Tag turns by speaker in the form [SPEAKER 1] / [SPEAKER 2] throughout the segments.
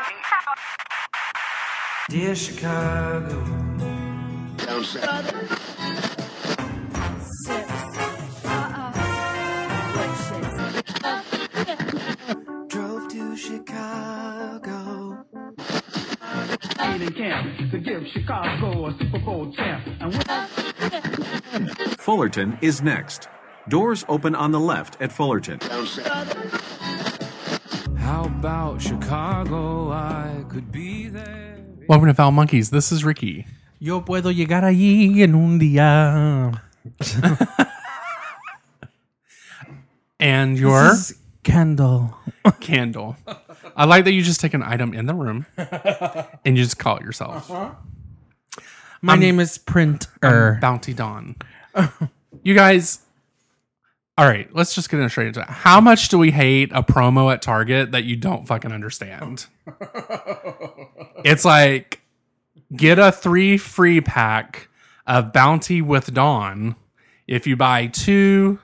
[SPEAKER 1] Dear Chicago. Drove to Chicago.
[SPEAKER 2] In camp to give Chicago a Super Bowl champ.
[SPEAKER 3] Fullerton is next. Doors open on the left at Fullerton.
[SPEAKER 1] How about Chicago? I could be there.
[SPEAKER 4] Welcome to Foul Monkeys. This is Ricky.
[SPEAKER 5] Yo puedo llegar allí en un día.
[SPEAKER 4] And your
[SPEAKER 5] This is Kendall.
[SPEAKER 4] candle. I like that you just take an item in the room and you just call it yourself.
[SPEAKER 5] My name is Printer.
[SPEAKER 4] Bounty Dawn. You guys, all right, let's just get straight into it. How much do we hate a promo at Target that you don't fucking understand? It's like, get a 3 free pack of Bounty with Dawn if you buy 2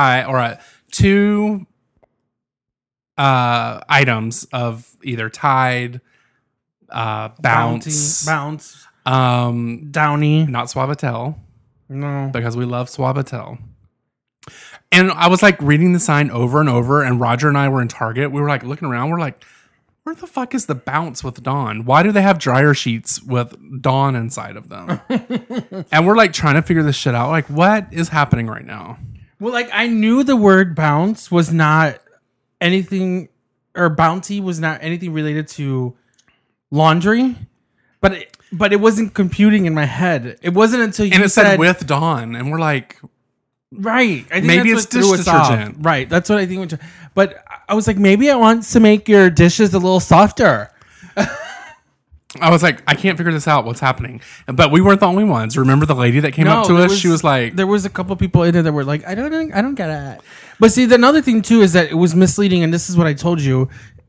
[SPEAKER 4] items of either Tide, Bounce,
[SPEAKER 5] Bounce.
[SPEAKER 4] Downy,
[SPEAKER 5] Downy.
[SPEAKER 4] not Suavitel,
[SPEAKER 5] No.
[SPEAKER 4] because we love Suavitel. And I was like reading the sign over and over, and Roger and I were in Target. We were like looking around. We're like, where the fuck is the Bounce with Dawn? Why do they have dryer sheets with Dawn inside of them? And we're like trying to figure this shit out. Like, what is happening right now?
[SPEAKER 5] Well, like, I knew the word bounce was not anything, or bounty was not anything related to laundry, but it wasn't computing in my head. It wasn't until you
[SPEAKER 4] And it
[SPEAKER 5] said
[SPEAKER 4] said with Dawn, and we're like,
[SPEAKER 5] right. I think
[SPEAKER 4] maybe
[SPEAKER 5] that's
[SPEAKER 4] it's
[SPEAKER 5] what
[SPEAKER 4] dish
[SPEAKER 5] threw us off.
[SPEAKER 4] detergent.
[SPEAKER 5] Right. That's what I think. But I was like, maybe it wants to make your dishes a little softer.
[SPEAKER 4] I was like, I can't figure this out. What's happening? But we weren't the only ones. Remember the lady that came up to
[SPEAKER 5] there
[SPEAKER 4] us? She was like,
[SPEAKER 5] there was a couple people in there that were like, I don't get it. But see, the another thing too is that it was misleading, and this is what I told you,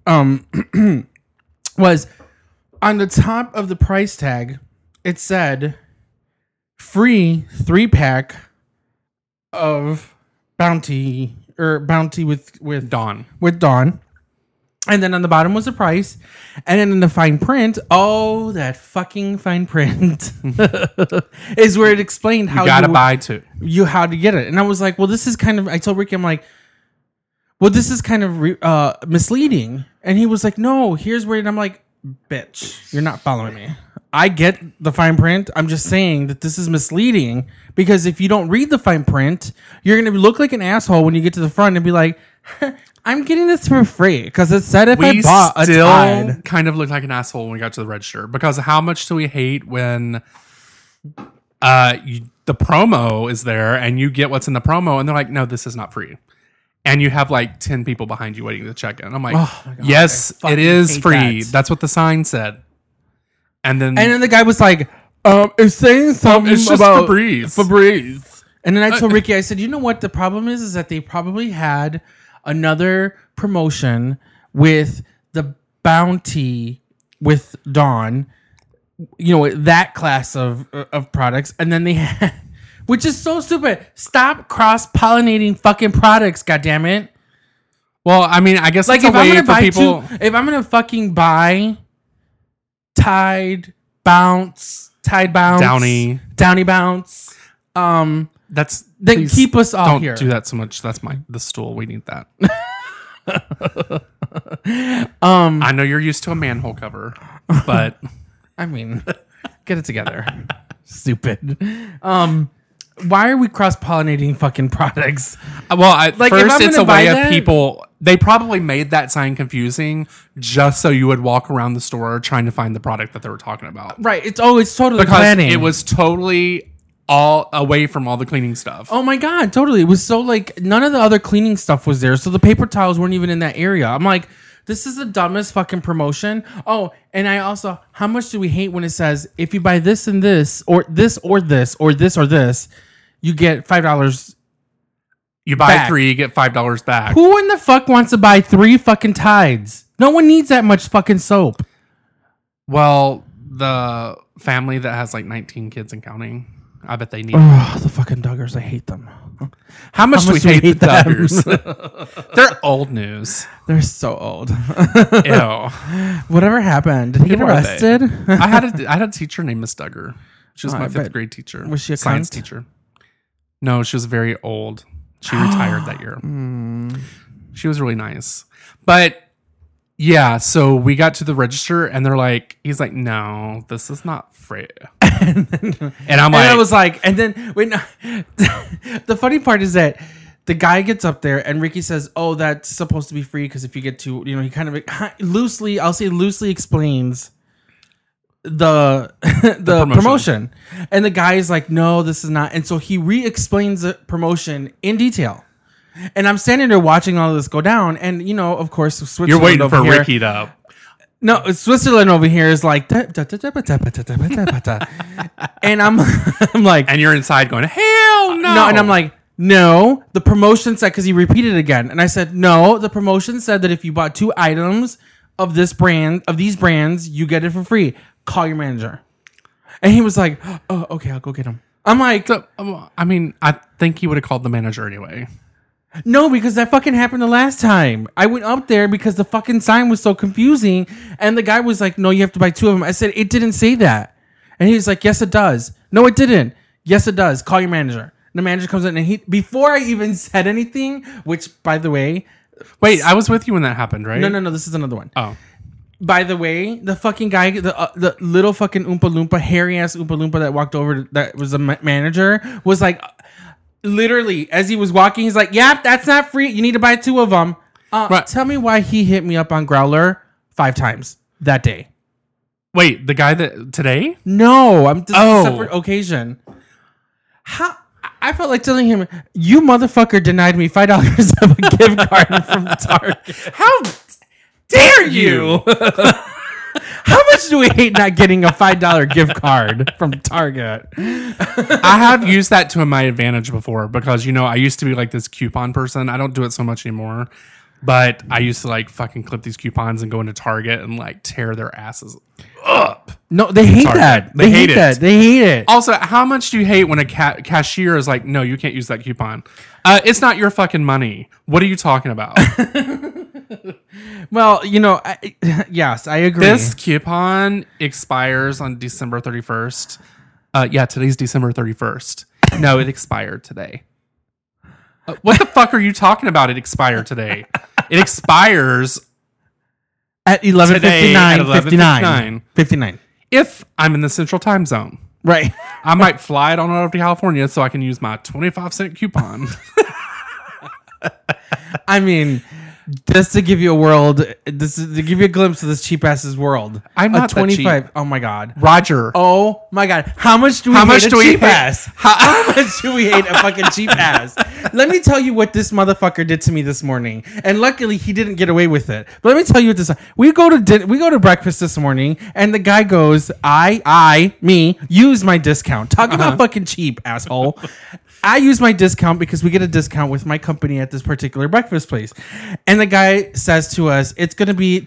[SPEAKER 5] was on the top of the price tag, it said free 3-pack of Bounty or Bounty with
[SPEAKER 4] Dawn.
[SPEAKER 5] with Dawn. And then on the bottom was the price. And then in the fine print, oh, that fucking fine print is where it explained how
[SPEAKER 4] You gotta buy 2.
[SPEAKER 5] how to get it. And I was like, well, this is kind of, I told Ricky, I'm like, well, this is kind of misleading. And he was like, no, here's where, and I'm like, bitch, you're not following me. I get the fine print. I'm just saying that this is misleading because if you don't read the fine print, you're going to look like an asshole when you get to the front and be like, I'm getting this for free because it said if I bought a
[SPEAKER 4] still
[SPEAKER 5] Tide.
[SPEAKER 4] kind of looked like an asshole when we got to the register, because how much do we hate when the promo is there and you get what's in the promo and they're like, no, this is not free. And you have like 10 people behind you waiting to check in. I'm like,
[SPEAKER 5] Oh my God,
[SPEAKER 4] yes,
[SPEAKER 5] I
[SPEAKER 4] it is
[SPEAKER 5] fucking
[SPEAKER 4] free.
[SPEAKER 5] hate that.
[SPEAKER 4] That's what the sign said. And then
[SPEAKER 5] The guy was like, it's saying something
[SPEAKER 4] it's just
[SPEAKER 5] about
[SPEAKER 4] Febreze.
[SPEAKER 5] Febreze. And then I told Ricky, I said, you know what? The problem is that they probably had another promotion with the Bounty with Dawn, you know, that class of products. And then they had, which is so stupid. Stop cross-pollinating fucking products, goddammit.
[SPEAKER 4] well, I mean, I guess
[SPEAKER 5] Like,
[SPEAKER 4] it's a
[SPEAKER 5] if I'm
[SPEAKER 4] way
[SPEAKER 5] gonna
[SPEAKER 4] for
[SPEAKER 5] buy
[SPEAKER 4] people.
[SPEAKER 5] if I'm gonna fucking buy Tide Bounce,
[SPEAKER 4] Downy.
[SPEAKER 5] Bounce,
[SPEAKER 4] That's
[SPEAKER 5] then
[SPEAKER 4] please
[SPEAKER 5] keep us all
[SPEAKER 4] don't
[SPEAKER 5] here.
[SPEAKER 4] do that so much. That's the stool. We need that. I know you're used to a manhole cover, but
[SPEAKER 5] I mean, get it together. Stupid. Why are we cross-pollinating fucking products?
[SPEAKER 4] well,
[SPEAKER 5] Like, if
[SPEAKER 4] first
[SPEAKER 5] I'm
[SPEAKER 4] it's
[SPEAKER 5] gonna
[SPEAKER 4] a
[SPEAKER 5] buy
[SPEAKER 4] way
[SPEAKER 5] that-
[SPEAKER 4] of people. They probably made that sign confusing just so you would walk around the store trying to find the product that they were talking about.
[SPEAKER 5] Right. It's totally
[SPEAKER 4] Because
[SPEAKER 5] planning.
[SPEAKER 4] it was totally all away from all the cleaning stuff.
[SPEAKER 5] Oh my God, totally. It was so like none of the other cleaning stuff was there. So the paper towels weren't even in that area. I'm like, this is the dumbest fucking promotion. Oh, and I also, how much do we hate when it says, if you buy this and this, or this, or this, or this, or this, you get $5.
[SPEAKER 4] You buy
[SPEAKER 5] back.
[SPEAKER 4] 3, you get $5 back.
[SPEAKER 5] Who in the fuck wants to buy 3 fucking Tides? No one needs that much fucking soap.
[SPEAKER 4] Well, the family that has like 19 kids and counting, I bet they need
[SPEAKER 5] Oh, the fucking Duggars. I hate them.
[SPEAKER 4] How much do we hate the
[SPEAKER 5] them?
[SPEAKER 4] Duggars? They're old news.
[SPEAKER 5] They're so old.
[SPEAKER 4] Ew.
[SPEAKER 5] Whatever happened? Did he get
[SPEAKER 4] Who are they?
[SPEAKER 5] arrested?
[SPEAKER 4] I had a teacher named Miss Duggar. She was
[SPEAKER 5] Oh,
[SPEAKER 4] my
[SPEAKER 5] I
[SPEAKER 4] fifth
[SPEAKER 5] bet.
[SPEAKER 4] grade teacher.
[SPEAKER 5] Was she a
[SPEAKER 4] science
[SPEAKER 5] cunt?
[SPEAKER 4] teacher? No, she was very old. She retired that year. She was really nice. But yeah, so we got to the register and they're like, he's like, no, this is not free. And I'm
[SPEAKER 5] And
[SPEAKER 4] like,
[SPEAKER 5] I was like, and then wait, no. The funny part is that the guy gets up there and Ricky says, "Oh, that's supposed to be free because if you get to, he kind of loosely, I'll say loosely explains the promotion. And the guy is like, "No, this is not." And so he re-explains the promotion in detail. And I'm standing there watching all of this go down, and of course, Switzerland
[SPEAKER 4] you're waiting
[SPEAKER 5] over
[SPEAKER 4] for
[SPEAKER 5] here,
[SPEAKER 4] Ricky to.
[SPEAKER 5] No, Switzerland over here is like, and I'm like,
[SPEAKER 4] And you're inside going, hell no.
[SPEAKER 5] no, and I'm like, no, the promotion said, because he repeated it again, and I said, no, the promotion said that if you bought 2 items of these brands, you get it for free. Call your manager. And he was like, oh, okay, I'll go get him. I'm like,
[SPEAKER 4] I mean, I think he would have called the manager anyway.
[SPEAKER 5] no, because that fucking happened the last time. I went up there because the fucking sign was so confusing, and the guy was like, no, you have to buy 2 of them. I said, it didn't say that. And he was like, yes, it does. No, it didn't. Yes, it does. Call your manager. And the manager comes in, and before I even said anything, which, by the way...
[SPEAKER 4] Wait, I was with you when that happened, right?
[SPEAKER 5] No, this is another one.
[SPEAKER 4] Oh.
[SPEAKER 5] By the way, the fucking guy, the little fucking Oompa Loompa, hairy-ass Oompa Loompa that walked over, that was the manager, was like... Literally, as he was walking, he's like, "Yep, that's not free. You need to buy 2 of them."
[SPEAKER 4] Right.
[SPEAKER 5] Tell me why he hit me up on Growler 5 times that day.
[SPEAKER 4] Wait, the guy that today?
[SPEAKER 5] No, this is
[SPEAKER 4] Oh.
[SPEAKER 5] a separate occasion. How? I felt like telling him, "You motherfucker denied me $5 of a gift card from Target.
[SPEAKER 4] How dare you?
[SPEAKER 5] How much do we hate not getting a $5 gift card from Target?"
[SPEAKER 4] I have used that to my advantage before because, I used to be like this coupon person. I don't do it so much anymore. But I used to like fucking clip these coupons and go into Target and like tear their asses up.
[SPEAKER 5] No, they hate
[SPEAKER 4] Target.
[SPEAKER 5] that.
[SPEAKER 4] They hate
[SPEAKER 5] that.
[SPEAKER 4] it.
[SPEAKER 5] They hate it.
[SPEAKER 4] Also, how much do you hate when a cashier is like, no, you can't use that coupon? It's not your fucking money. What are you talking about?
[SPEAKER 5] Well, yes, I agree.
[SPEAKER 4] This coupon expires on December 31st. Today's December 31st. No, it expired today. What the fuck are you talking about? It expired today. It expires
[SPEAKER 5] at
[SPEAKER 4] today at
[SPEAKER 5] 11:59. 59.
[SPEAKER 4] If I'm in the Central Time Zone.
[SPEAKER 5] Right.
[SPEAKER 4] I might fly it on over to California so I can use my 25-cent coupon.
[SPEAKER 5] I mean, just to give you to give you a glimpse of this cheap ass's world.
[SPEAKER 4] I'm not that cheap.
[SPEAKER 5] Oh my god,
[SPEAKER 4] Roger.
[SPEAKER 5] Oh my god, how much do we hate a cheap ass? How much do we hate a fucking cheap ass? Let me tell you what this motherfucker did to me this morning, and luckily he didn't get away with it. But let me tell you what this. We go to breakfast this morning, and the guy goes, me use my discount. Talk about fucking cheap, asshole. I use my discount because we get a discount with my company at this particular breakfast place. And the guy says to us, it's going to be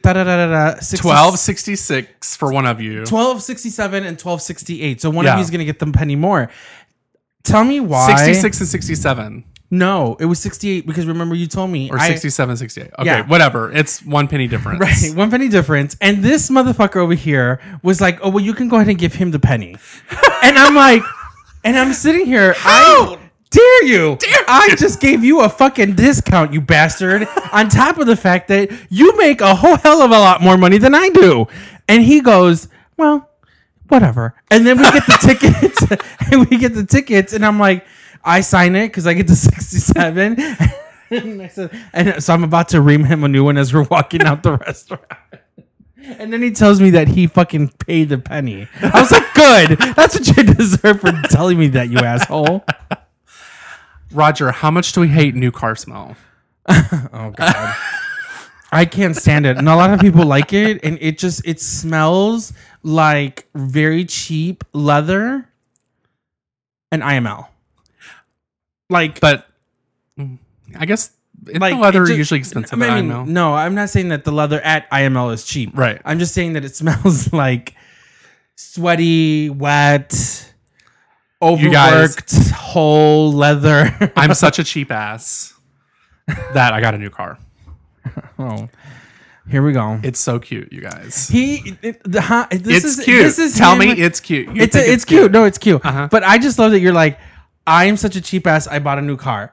[SPEAKER 4] $12.66 for one of you.
[SPEAKER 5] $12.67 and $12.68. So one of
[SPEAKER 4] Yeah.
[SPEAKER 5] you is going to get the penny more. Tell me why.
[SPEAKER 4] 66 and 67.
[SPEAKER 5] No, it was 68 because remember you told me.
[SPEAKER 4] Or 67, 68. Okay,
[SPEAKER 5] Yeah.
[SPEAKER 4] whatever. It's 1 penny difference.
[SPEAKER 5] Right, 1 penny difference. And this motherfucker over here was like, oh, well, you can go ahead and give him the penny. And I'm like, and I'm sitting here. How dare you? I just gave you a fucking discount, you bastard. On top of the fact that you make a whole hell of a lot more money than I do. And he goes, well, whatever. And then we get the tickets. And I'm like, I sign it because I get the 67. And so I'm about to ream him a new one as we're walking out the restaurant. And then he tells me that he fucking paid the penny. I was like, good. That's what you deserve for telling me that, you asshole.
[SPEAKER 4] Roger, how much do we hate new car smell?
[SPEAKER 5] Oh, God. I can't stand it. And a lot of people like it. And it smells like very cheap leather and IML.
[SPEAKER 4] But I guess the leather is usually expensive at IML.
[SPEAKER 5] No, I'm not saying that the leather at IML is cheap.
[SPEAKER 4] Right.
[SPEAKER 5] I'm just saying that it smells like sweaty, wet.
[SPEAKER 4] You guys-
[SPEAKER 5] overworked whole leather.
[SPEAKER 4] I'm such a cheap ass that I got a new car.
[SPEAKER 5] Oh, here we go.
[SPEAKER 4] It's so cute, you guys.
[SPEAKER 5] This
[SPEAKER 4] It's cute. Tell me it's cute. You think
[SPEAKER 5] It's cute. No, it's cute.
[SPEAKER 4] Uh-huh.
[SPEAKER 5] But I just love that you're like, I am such a cheap ass. I bought a new car.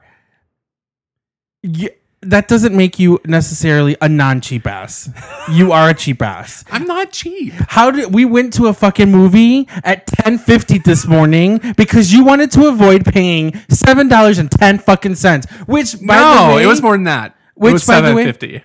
[SPEAKER 5] That doesn't make you necessarily a non-cheap ass. You are a cheap ass.
[SPEAKER 4] I'm not cheap.
[SPEAKER 5] How did we went to a fucking movie at 10:50 this morning because you wanted to avoid paying $7.10 fucking cents? Which by the way,
[SPEAKER 4] it was more than that.
[SPEAKER 5] Which,
[SPEAKER 4] It was
[SPEAKER 5] by the way-
[SPEAKER 4] $7.50.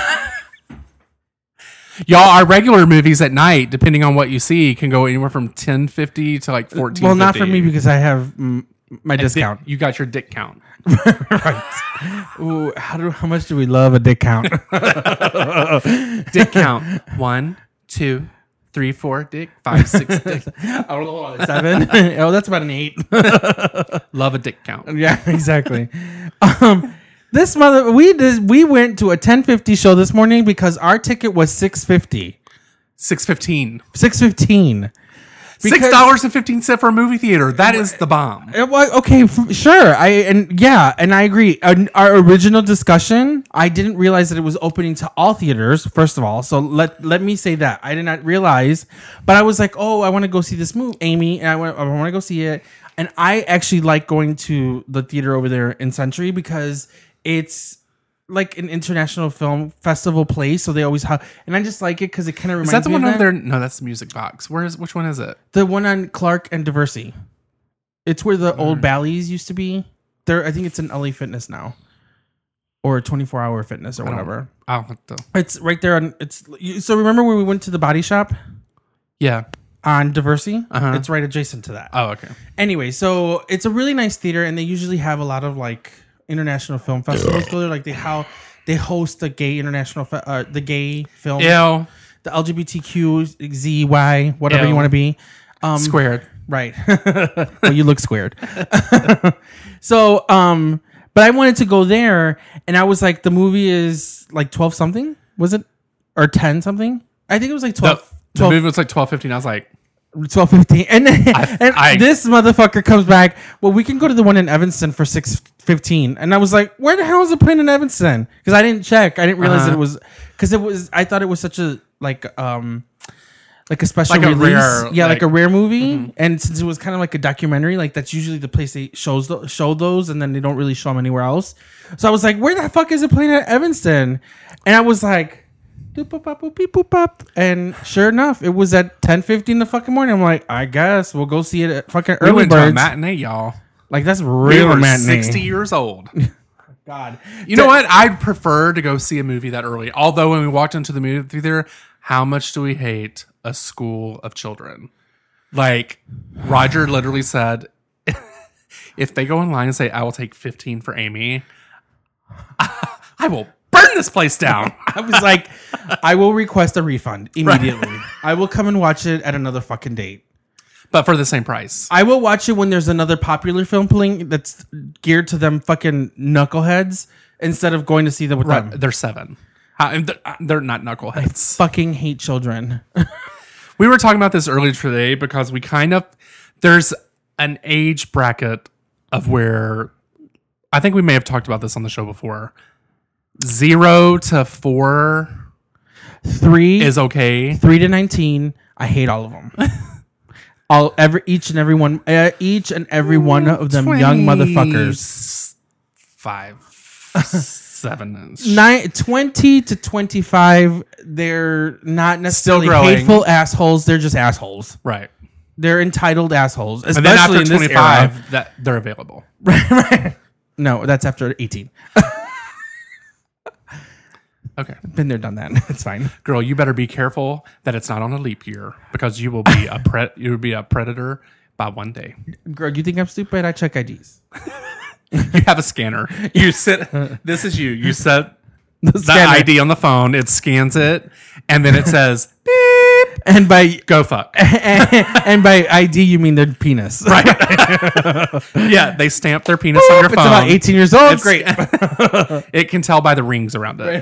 [SPEAKER 4] Y'all, our regular movies at night, depending on what you see, can go anywhere from $10.50 to like $14.50.
[SPEAKER 5] well, not for me because I have my discount.
[SPEAKER 4] You got your dick count.
[SPEAKER 5] Right. Ooh, how much do we love a dick count?
[SPEAKER 4] Dick count. 1, 2, 3, 4 dick, 5, 6 dick.
[SPEAKER 5] I don't know, 7. Oh, that's about an 8.
[SPEAKER 4] Love a dick count.
[SPEAKER 5] Yeah, exactly. This we went to a 10:50 show this morning because our ticket was $6.50.
[SPEAKER 4] $6.15.
[SPEAKER 5] $6.15.
[SPEAKER 4] $6.15 for a movie theater. That is the bomb.
[SPEAKER 5] Okay, sure. I agree. Our original discussion, I didn't realize that it was opening to all theaters. First of all, so let me say that I did not realize, but I was like, oh, I want to go see this movie, Amy, and I want to go see it. And I actually like going to the theater over there in Century because it's like an international film festival place, so they always have, and I just like it because it kind of reminds me.
[SPEAKER 4] Is that the one
[SPEAKER 5] of
[SPEAKER 4] over there? No, that's the Music Box. Which one is it?
[SPEAKER 5] The one on Clark and Diversey. It's where the old Bally's used to be. There, I think it's in LA Fitness now, or 24-hour Fitness or whatever.
[SPEAKER 4] I'll have to.
[SPEAKER 5] It's right there on. So remember when we went to the Body Shop
[SPEAKER 4] Yeah.
[SPEAKER 5] on Diversey?
[SPEAKER 4] Uh-huh.
[SPEAKER 5] It's right adjacent to that.
[SPEAKER 4] Oh, okay.
[SPEAKER 5] Anyway, so it's a really nice theater, and they usually have a lot of like international film festivals go there. Like they host the gay international the gay film,
[SPEAKER 4] Ew.
[SPEAKER 5] the LGBTQZY, whatever you want to be.
[SPEAKER 4] Squared.
[SPEAKER 5] Right. Well, you look squared. So, but I wanted to go there, and I was like, the movie is like 12 something, was it, or 10 something? I think it was like 12.
[SPEAKER 4] The movie was like 12.15. I was like,
[SPEAKER 5] 12:15, and then
[SPEAKER 4] I-
[SPEAKER 5] this motherfucker comes back. Well, we can go to the one in Evanston for $6.15, and I was like, "Where the hell is it playing in Evanston?" Because I didn't check. I didn't realize that it was because it was. I thought it was such a like a special
[SPEAKER 4] Like a
[SPEAKER 5] release,
[SPEAKER 4] rare,
[SPEAKER 5] like a rare movie.
[SPEAKER 4] Mm-hmm.
[SPEAKER 5] And since it was kind of like a documentary, like that's usually the place they show those, and then they don't really show them anywhere else. So I was like, "Where the fuck is it playing at Evanston?" And I was like. And sure enough, it was at 10:50 in the fucking morning. I'm like, I guess we'll go see it at fucking
[SPEAKER 4] we
[SPEAKER 5] early
[SPEAKER 4] went to a
[SPEAKER 5] birds.
[SPEAKER 4] matinee, y'all.
[SPEAKER 5] Like that's
[SPEAKER 4] We
[SPEAKER 5] real
[SPEAKER 4] were
[SPEAKER 5] matinee.
[SPEAKER 4] 60 years old.
[SPEAKER 5] God,
[SPEAKER 4] You know what? I'd prefer to go see a movie that early. Although when we walked into the movie theater, how much do we hate a school of children? Like Roger literally said, if they go in line and say, I will take 15 for Amy, I will burn this place down.
[SPEAKER 5] I was like, I will request a refund immediately. I will come and watch it at another fucking date.
[SPEAKER 4] But for the same price.
[SPEAKER 5] I will watch it when there's another popular film playing that's geared to them fucking knuckleheads instead of going to see them with them.
[SPEAKER 4] They're 7. They're not knuckleheads.
[SPEAKER 5] Fucking hate children.
[SPEAKER 4] We were talking about this earlier today because there's an age bracket of where I think we may have talked about this on the show before. 0 to 4
[SPEAKER 5] 3
[SPEAKER 4] is okay.
[SPEAKER 5] 3 to 19. I hate all of them. Each and every one of them young motherfuckers.
[SPEAKER 4] 5, 7.
[SPEAKER 5] 20 to 25. They're not necessarily
[SPEAKER 4] growing.
[SPEAKER 5] hateful assholes. They're just assholes.
[SPEAKER 4] Right.
[SPEAKER 5] They're entitled assholes.
[SPEAKER 4] And then
[SPEAKER 5] Especially
[SPEAKER 4] after
[SPEAKER 5] in this era.
[SPEAKER 4] 25, that they're available.
[SPEAKER 5] Right. No, that's after 18.
[SPEAKER 4] Okay.
[SPEAKER 5] Been there, done that. It's fine.
[SPEAKER 4] Girl, you better be careful that it's not on a leap year because you will be you will be a predator by one day.
[SPEAKER 5] Girl, you think I'm stupid? I check IDs.
[SPEAKER 4] You have a scanner. You sit. This is you. You set the
[SPEAKER 5] scanner.
[SPEAKER 4] ID on the phone. It scans it, and then it says beep.
[SPEAKER 5] And by
[SPEAKER 4] Go fuck.
[SPEAKER 5] and by ID you mean their penis.
[SPEAKER 4] Right. Yeah, they stamp their penis on your
[SPEAKER 5] It's
[SPEAKER 4] phone.
[SPEAKER 5] about 18 years old.
[SPEAKER 4] It's-
[SPEAKER 5] Great.
[SPEAKER 4] It can tell by the rings around it.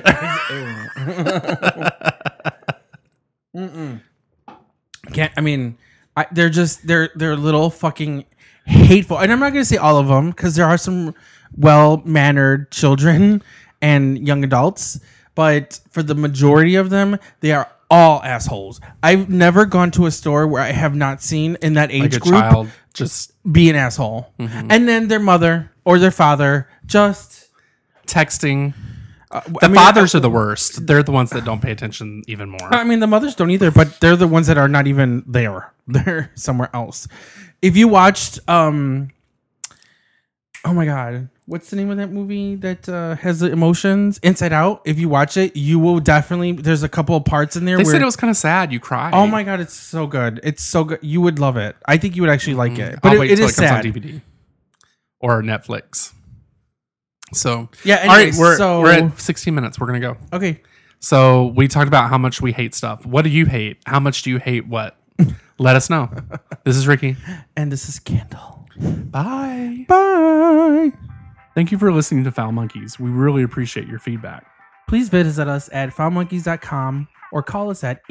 [SPEAKER 5] Can't. I mean, they're little fucking hateful. And I'm not going to say all of them because there are some well-mannered children and young adults, but for the majority of them, they are all assholes. I've never gone to a store where I have not seen in that age
[SPEAKER 4] Like a
[SPEAKER 5] group
[SPEAKER 4] child just
[SPEAKER 5] be an asshole. And then their mother or their father just
[SPEAKER 4] texting. The fathers are the worst. They're the ones that don't pay attention even more.
[SPEAKER 5] I mean, the mothers don't either, but they're the ones that are not even there. They're somewhere else. If you watched, oh my God, what's the name of that movie that has the emotions? Inside Out. If you watch it, you will definitely, there's a couple of parts in there
[SPEAKER 4] They
[SPEAKER 5] where
[SPEAKER 4] said it was kind of sad. You cried.
[SPEAKER 5] oh my God, it's so good. It's so good. You would love it. I think you would actually like it. But
[SPEAKER 4] I'll wait
[SPEAKER 5] it
[SPEAKER 4] till
[SPEAKER 5] is
[SPEAKER 4] it comes
[SPEAKER 5] sad.
[SPEAKER 4] on DVD or Netflix. So
[SPEAKER 5] Yeah,
[SPEAKER 4] all right,
[SPEAKER 5] anyways,
[SPEAKER 4] we're at 16 minutes. We're gonna go.
[SPEAKER 5] Okay.
[SPEAKER 4] So we talked about how much we hate stuff. What do you hate? How much do you hate what? Let us know. This is Ricky.
[SPEAKER 5] And this is Candle.
[SPEAKER 4] Bye.
[SPEAKER 5] Bye.
[SPEAKER 4] Thank you for listening to Foul Monkeys. We really appreciate your feedback.
[SPEAKER 5] Please visit us at foulmonkeys.com or call us at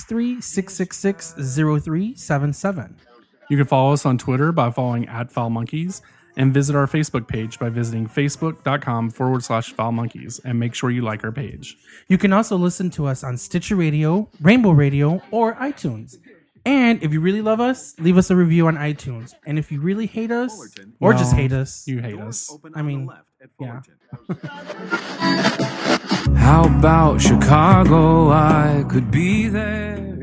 [SPEAKER 5] 863-666-0377.
[SPEAKER 4] You can follow us on Twitter by following @FoulMonkeys and visit our Facebook page by visiting facebook.com/FoulMonkeys and make sure you like our page.
[SPEAKER 5] You can also listen to us on Stitcher Radio, Rainbow Radio, or iTunes. And if you really love us, leave us a review on iTunes. And if you really hate us, or just hate us,
[SPEAKER 4] You hate us.
[SPEAKER 5] I mean, yeah.
[SPEAKER 1] How about Chicago? I could be there.